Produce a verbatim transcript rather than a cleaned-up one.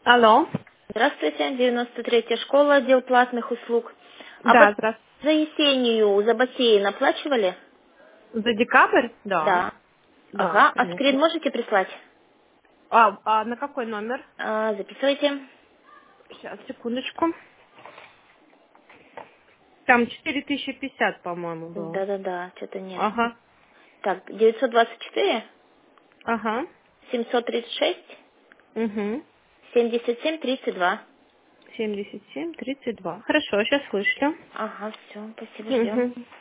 Алло. Здравствуйте, девяносто третья школа, отдел платных услуг. А вот Да, здравствуйте. за Есению, за бассейн оплачивали? За декабрь? Да. Да. Да, Ага, а скрин конечно. можете прислать? А, а на какой номер? А, записывайте. Сейчас, секундочку. Там четыре тысячи пятьдесят, по-моему, было. Да-да-да, что-то нет. Ага. Так, девятьсот двадцать четыре, Ага. семьсот тридцать шесть, Угу. семьдесят семь тридцать два. семьдесят семь тридцать два. Хорошо, сейчас слышу. Ага, все, спасибо, ждем. Угу.